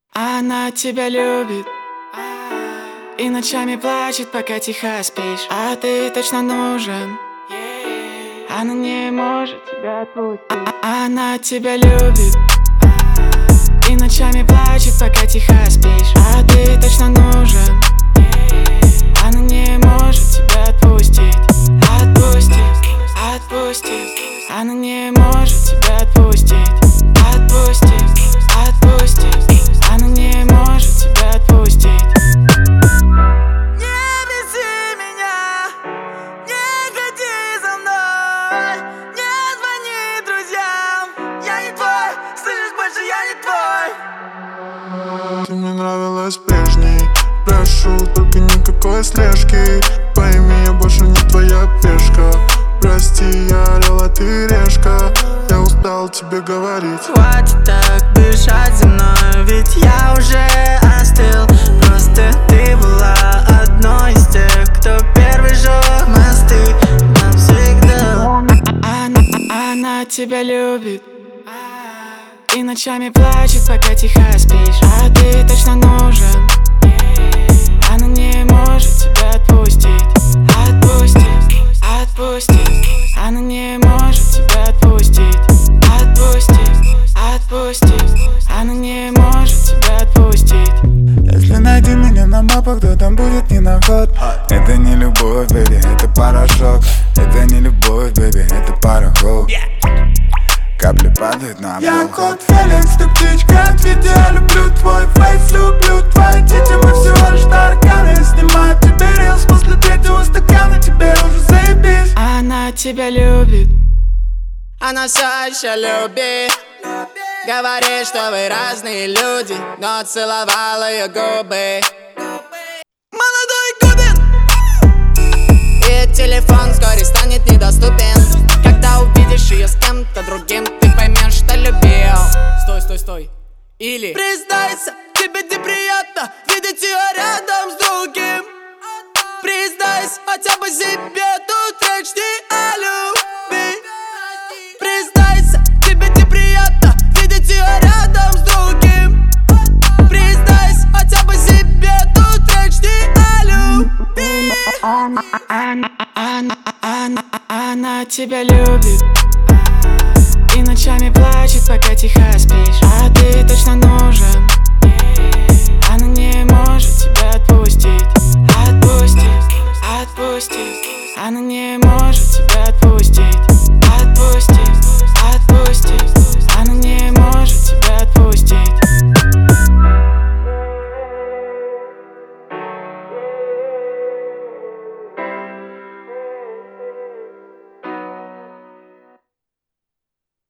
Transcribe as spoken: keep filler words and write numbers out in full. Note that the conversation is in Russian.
Она тебя любит и ночами плачет, пока тихо спишь. А ты точно нужен, она не может тебя отпустить. Она тебя любит и ночами плачет, пока тихо спишь. А ты точно нужен, она не может тебя отпустить. Отпустить, отпустить, она не может тебя отпустить. Отпустить, отпустить, она не может тебя отпустить. Не беси меня, не ходи за мной, не звони друзьям. Я не твой, слышишь, больше я не твой. Ты мне нравилась прежней, прошу, только никакой слежки. Пойми, я больше не твоя пешка. Прости, я орел, а ты решка. Я устал тебе говорить. Хватит так дышать за мной, ведь я уже остыл. Просто ты была одной из тех, кто первый жёг мосты навсегда. Она, она тебя любит и ночами плачет, пока тихо спишь. А ты точно нужен, она не может тебя отпустить. Отпустить, отпустить, она не может тебя отпустить. Отпустить, отпустить, она не может тебя отпустить. Если найди меня на мапах, то там будет не наход. Это не любовь, бэби, это порошок. Это не любовь, бэби, это пароход. Капли падают на пол. Я кот Феликс, ты птичка, ответь, я люблю твой фейс, люблю твои дети, мы всего лишь тараканы. Снимаю тебе рилс после третьего стакана, тебе уже заебись. Она тебя любит, Она все еще любит. Говорит, что вы разные люди, но целовала ее губы. Молодой Губин! И телефон вскоре станет недоступен. Когда увидишь ее с кем-то другим, ты поймешь, что любил. Стой, стой, стой. Или признайся, тебе неприятно видеть ее рядом с другим. Признайся хотя бы себе, тут речь не о любви. Признайся, тебе неприятно видеть ее рядом с другим. Признайся хотя бы себе, тут речь не о любви. она, она, она, она, она тебя любит и ночами плачет, пока тихо спишь. А ты